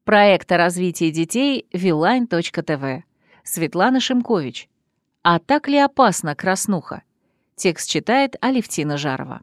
Проект о развитии детей Viline.tv. Светлана Шимкович. А так ли опасна краснуха? Текст читает Алевтина Жарова.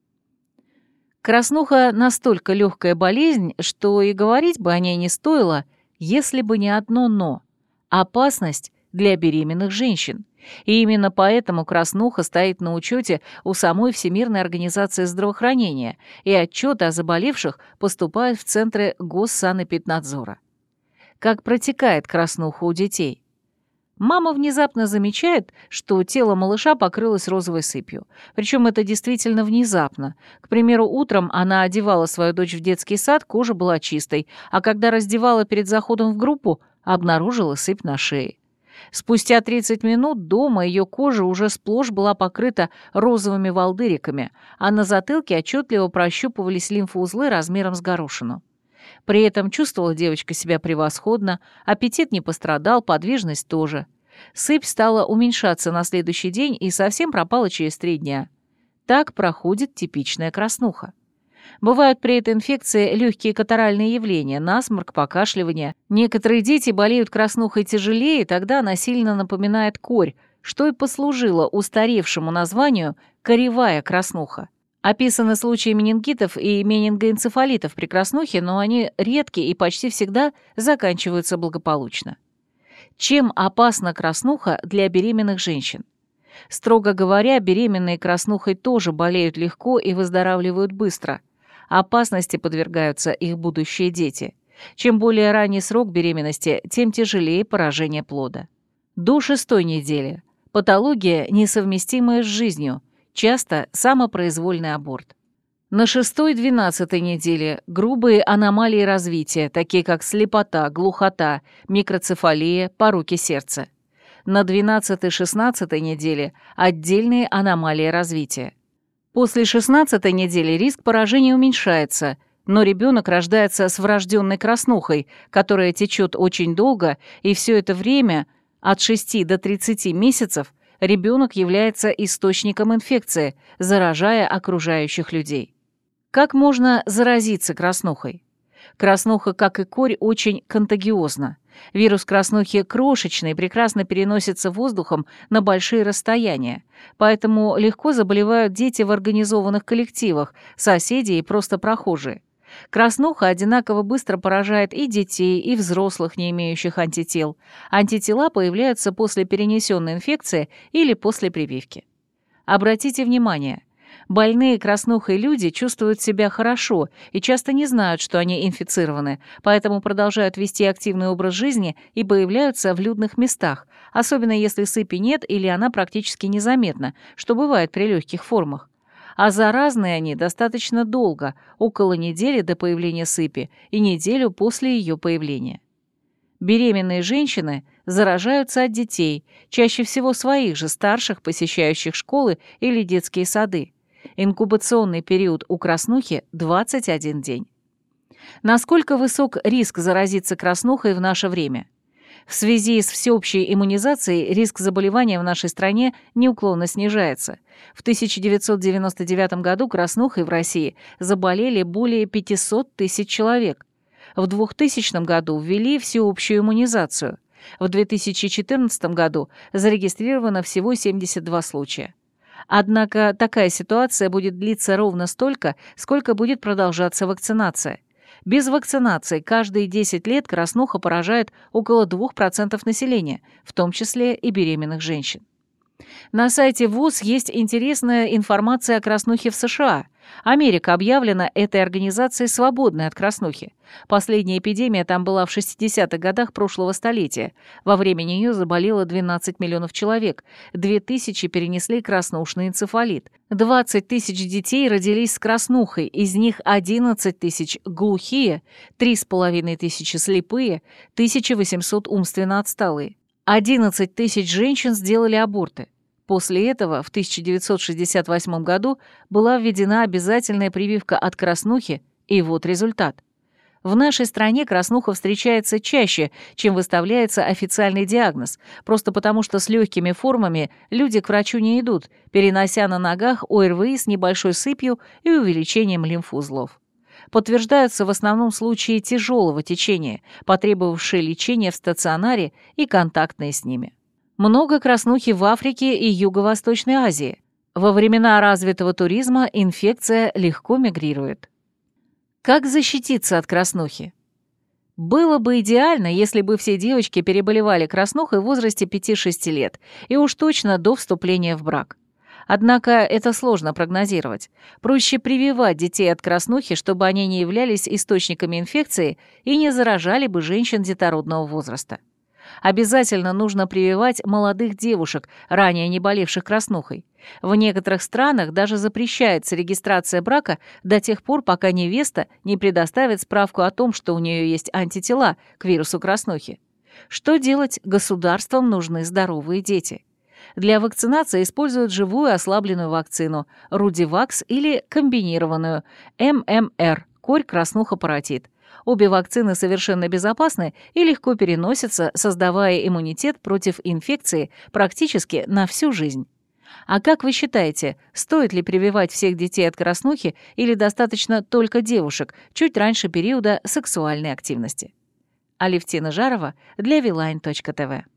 Краснуха настолько легкая болезнь, что и говорить бы о ней не стоило, если бы не одно «но». Опасность для беременных женщин. И именно поэтому краснуха стоит на учете у самой Всемирной организации здравоохранения, и отчеты о заболевших поступают в центры Госсанэпиднадзора. Как протекает краснуха у детей? Мама внезапно замечает, что тело малыша покрылось розовой сыпью. Причем это действительно внезапно. К примеру, утром она одевала свою дочь в детский сад, кожа была чистой, а когда раздевала перед заходом в группу, обнаружила сыпь на шее. Спустя 30 минут дома ее кожа уже сплошь была покрыта розовыми волдыриками, а на затылке отчетливо прощупывались лимфоузлы размером с горошину. При этом чувствовала девочка себя превосходно, аппетит не пострадал, подвижность тоже. Сыпь стала уменьшаться на следующий день и совсем пропала через 3 дня. Так проходит типичная краснуха. Бывают при этой инфекции легкие катаральные явления, насморк, покашливание. Некоторые дети болеют краснухой тяжелее, тогда она сильно напоминает корь, что и послужило устаревшему названию «коревая краснуха». Описаны случаи менингитов и менингоэнцефалитов при краснухе, но они редки и почти всегда заканчиваются благополучно. Чем опасна краснуха для беременных женщин? Строго говоря, беременные краснухой тоже болеют легко и выздоравливают быстро. Опасности подвергаются их будущие дети. Чем более ранний срок беременности, тем тяжелее поражение плода. До 6-й недели. Патология, несовместимая с жизнью. Часто самопроизвольный аборт. На 6-12 неделе грубые аномалии развития, такие как слепота, глухота, микроцефалия, пороки сердца. На 12-16 неделе отдельные аномалии развития. После 16-й недели риск поражения уменьшается, но ребенок рождается с врожденной краснухой, которая течет очень долго, и все это время, от 6 до 30 месяцев, ребенок является источником инфекции, заражая окружающих людей. Как можно заразиться краснухой? Краснуха, как и корь, очень контагиозна. Вирус краснухи крошечный, прекрасно переносится воздухом на большие расстояния, поэтому легко заболевают дети в организованных коллективах, соседи и просто прохожие. Краснуха одинаково быстро поражает и детей, и взрослых, не имеющих антител. Антитела появляются после перенесенной инфекции или после прививки. Обратите внимание, больные краснухой люди чувствуют себя хорошо и часто не знают, что они инфицированы, поэтому продолжают вести активный образ жизни и появляются в людных местах, особенно если сыпи нет или она практически незаметна, что бывает при легких формах. А заразны они достаточно долго, около недели до появления сыпи и неделю после ее появления. Беременные женщины заражаются от детей, чаще всего своих же старших, посещающих школы или детские сады. Инкубационный период у краснухи – 21 день. Насколько высок риск заразиться краснухой в наше время? В связи с всеобщей иммунизацией риск заболевания в нашей стране неуклонно снижается. В 1999 году краснухой в России заболели более 500 тысяч человек. В 2000 году ввели всеобщую иммунизацию. В 2014 году зарегистрировано всего 72 случая. Однако такая ситуация будет длиться ровно столько, сколько будет продолжаться вакцинация. Без вакцинации каждые 10 лет краснуха поражает около 2% населения, в том числе и беременных женщин. На сайте ВОЗ есть интересная информация о краснухе в США. Америка объявлена этой организацией свободной от краснухи. Последняя эпидемия там была в 60-х годах прошлого столетия. Во время нее заболело 12 миллионов человек, 2000 перенесли краснушный энцефалит. 20 тысяч детей родились с краснухой, из них 11 тысяч глухие, 3,5 тысячи слепые, 1800 умственно отсталые. 11 тысяч женщин сделали аборты. После этого в 1968 году была введена обязательная прививка от краснухи, и вот результат. В нашей стране краснуха встречается чаще, чем выставляется официальный диагноз, просто потому что с легкими формами люди к врачу не идут, перенося на ногах ОРВИ с небольшой сыпью и увеличением лимфоузлов. подтверждаются в основном случаи тяжелого течения, потребовавшие лечения в стационаре и контактные с ними. Много краснухи в Африке и Юго-Восточной Азии. Во времена развитого туризма инфекция легко мигрирует. Как защититься от краснухи? Было бы идеально, если бы все девочки переболевали краснухой в возрасте 5-6 лет, и уж точно до вступления в брак. Однако это сложно прогнозировать. Проще прививать детей от краснухи, чтобы они не являлись источниками инфекции и не заражали бы женщин детородного возраста. Обязательно нужно прививать молодых девушек, ранее не болевших краснухой. В некоторых странах даже запрещается регистрация брака до тех пор, пока невеста не предоставит справку о том, что у нее есть антитела к вирусу краснухи. Что делать? Государствам нужны здоровые дети. Для вакцинации используют живую ослабленную вакцину Рудивакс или комбинированную ММР, корь-краснуха-паротит. Обе вакцины совершенно безопасны и легко переносятся, создавая иммунитет против инфекции практически на всю жизнь. А как вы считаете, стоит ли прививать всех детей от краснухи или достаточно только девушек чуть раньше периода сексуальной активности? Алевтина Жарова для Viline.tv